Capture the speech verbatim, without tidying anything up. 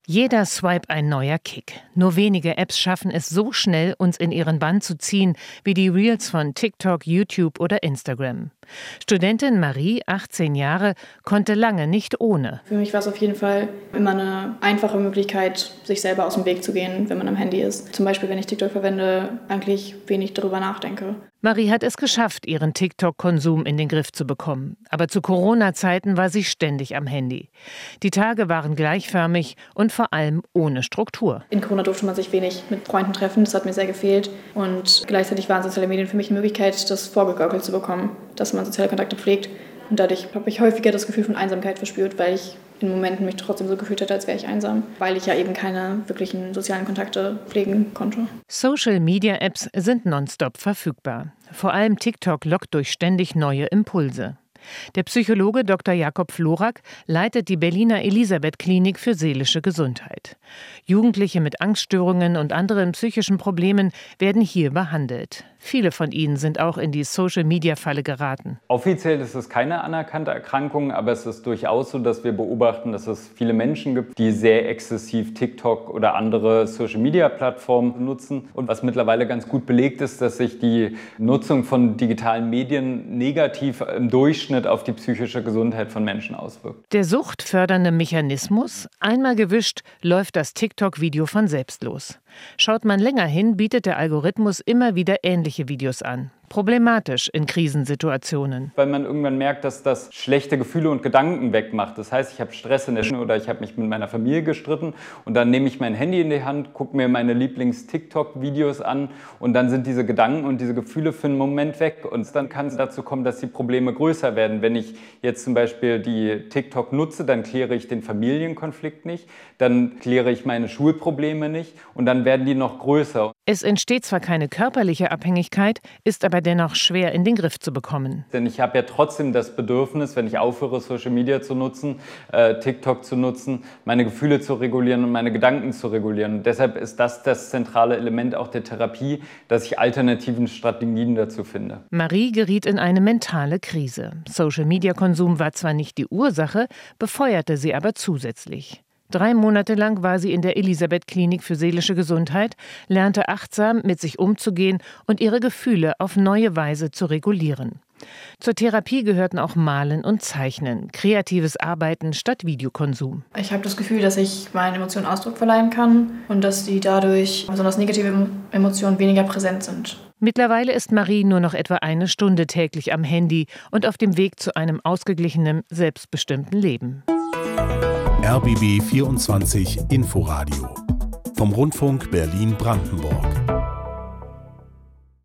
Jeder Swipe ein neuer Kick. Nur wenige Apps schaffen es so schnell, uns in ihren Bann zu ziehen, wie die Reels von TikTok, YouTube oder Instagram. Studentin Marie, achtzehn Jahre, konnte lange nicht ohne. Für mich war es auf jeden Fall immer eine einfache Möglichkeit, sich selber aus dem Weg zu gehen, wenn man am Handy ist. Zum Beispiel, wenn ich TikTok verwende, eigentlich wenig darüber nachdenke. Marie hat es geschafft, ihren TikTok-Konsum in den Griff zu bekommen. Aber zu Corona-Zeiten war sie ständig am Handy. Die Tage waren gleichförmig und vor allem ohne Struktur. In Corona durfte man sich wenig mit Freunden treffen, das hat mir sehr gefehlt. Und gleichzeitig waren soziale Medien für mich eine Möglichkeit, das vorgegaukelt zu bekommen, dass man soziale Kontakte pflegt. Und dadurch habe ich häufiger das Gefühl von Einsamkeit verspürt, weil ich in Momenten mich trotzdem so gefühlt hätte, als wäre ich einsam, weil ich ja eben keine wirklichen sozialen Kontakte pflegen konnte. Social-Media-Apps sind nonstop verfügbar. Vor allem TikTok lockt durch ständig neue Impulse. Der Psychologe Doktor Jakob Florak leitet die Berliner Elisabeth-Klinik für seelische Gesundheit. Jugendliche mit Angststörungen und anderen psychischen Problemen werden hier behandelt. Viele von ihnen sind auch in die Social-Media-Falle geraten. Offiziell ist es keine anerkannte Erkrankung, aber es ist durchaus so, dass wir beobachten, dass es viele Menschen gibt, die sehr exzessiv TikTok oder andere Social-Media-Plattformen nutzen. Und was mittlerweile ganz gut belegt ist, dass sich die Nutzung von digitalen Medien negativ im Durchschnitt auf die psychische Gesundheit von Menschen auswirkt. Der suchtfördernde Mechanismus: Einmal gewischt, läuft das TikTok-Video von selbst los. Schaut man länger hin, bietet der Algorithmus immer wieder ähnliche Videos an. Problematisch in Krisensituationen. Weil man irgendwann merkt, dass das schlechte Gefühle und Gedanken wegmacht. Das heißt, ich habe Stress in der Schule oder ich habe mich mit meiner Familie gestritten und dann nehme ich mein Handy in die Hand, gucke mir meine Lieblings-TikTok-Videos an und dann sind diese Gedanken und diese Gefühle für einen Moment weg. Und dann kann es dazu kommen, dass die Probleme größer werden. Wenn ich jetzt zum Beispiel die TikTok nutze, dann kläre ich den Familienkonflikt nicht, dann kläre ich meine Schulprobleme nicht und dann werden die noch größer. Es entsteht zwar keine körperliche Abhängigkeit, ist aber dennoch schwer in den Griff zu bekommen. Denn ich habe ja trotzdem das Bedürfnis, wenn ich aufhöre, Social Media zu nutzen, äh, TikTok zu nutzen, meine Gefühle zu regulieren und meine Gedanken zu regulieren. Und deshalb ist das das zentrale Element auch der Therapie, dass ich alternativen Strategien dazu finde. Marie geriet in eine mentale Krise. Social-Media-Konsum war zwar nicht die Ursache, befeuerte sie aber zusätzlich. Drei Monate lang war sie in der Elisabeth-Klinik für seelische Gesundheit, lernte achtsam mit sich umzugehen und ihre Gefühle auf neue Weise zu regulieren. Zur Therapie gehörten auch Malen und Zeichnen, kreatives Arbeiten statt Videokonsum. Ich habe das Gefühl, dass ich meinen Emotionen Ausdruck verleihen kann und dass die dadurch, besonders negative Emotionen, weniger präsent sind. Mittlerweile ist Marie nur noch etwa eine Stunde täglich am Handy und auf dem Weg zu einem ausgeglichenen, selbstbestimmten Leben. R B B vierundzwanzig Inforadio vom Rundfunk Berlin-Brandenburg.